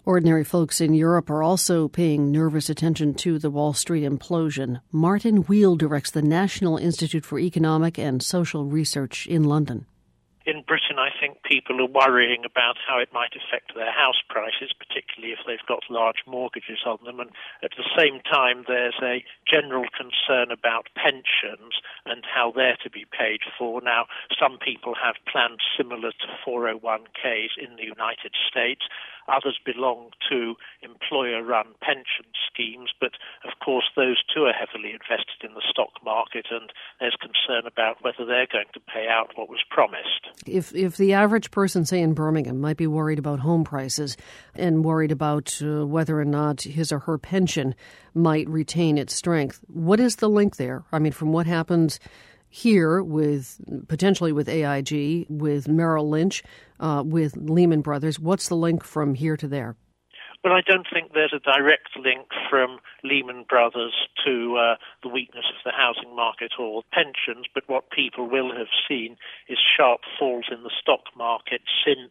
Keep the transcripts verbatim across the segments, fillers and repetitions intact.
Ordinary folks in Europe are also paying nervous attention to the Wall Street implosion. Martin Wheel directs the National Institute for Economic and Social Research in London. In Britain, I think people are worrying about how it might affect their house prices, particularly if they've got large mortgages on them. And at the same time, there's a general concern about pensions and how they're to be paid for. Now, some people have plans similar to four oh one k's in the United States. Others belong to employer-run pension schemes, but of course those too are heavily invested in the stock market, and there's concern about whether they're going to pay out what was promised. If if the average person, say in Birmingham, might be worried about home prices and worried about uh, whether or not his or her pension might retain its strength, what is the link there? I mean, from what happens here with potentially with A I G, with Merrill Lynch, uh, with Lehman Brothers, what's the link from here to there? Well, I don't think there's a direct link from Lehman Brothers to uh, the weakness of the housing market or pensions, but what people will have seen is sharp falls in the stock market since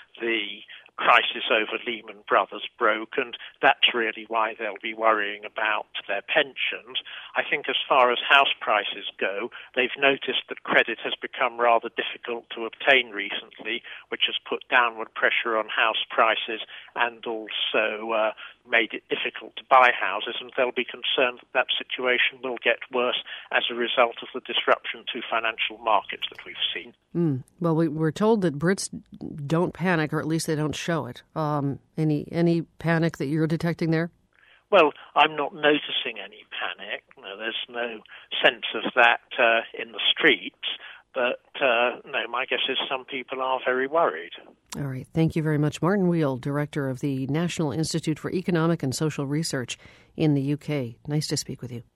the crisis over Lehman Brothers broke, and that's really why they'll be worrying about their pensions. I think as far as house prices go, they've noticed that credit has become rather difficult to obtain recently, which has put downward pressure on house prices and also uh, made it difficult to buy houses, and they'll be concerned that that situation will get worse as a result of the disruption to financial markets that we've seen. Mm. Well, we, we're told that Brits don't panic, or at least they don't show it. Um, any any panic that you're detecting there? Well, I'm not noticing any panic. No, there's no sense of that uh, in the streets. But, uh, no, my guess is some people are very worried. All right. Thank you very much. Martin Wheel, director of the National Institute for Economic and Social Research in the U K. Nice to speak with you.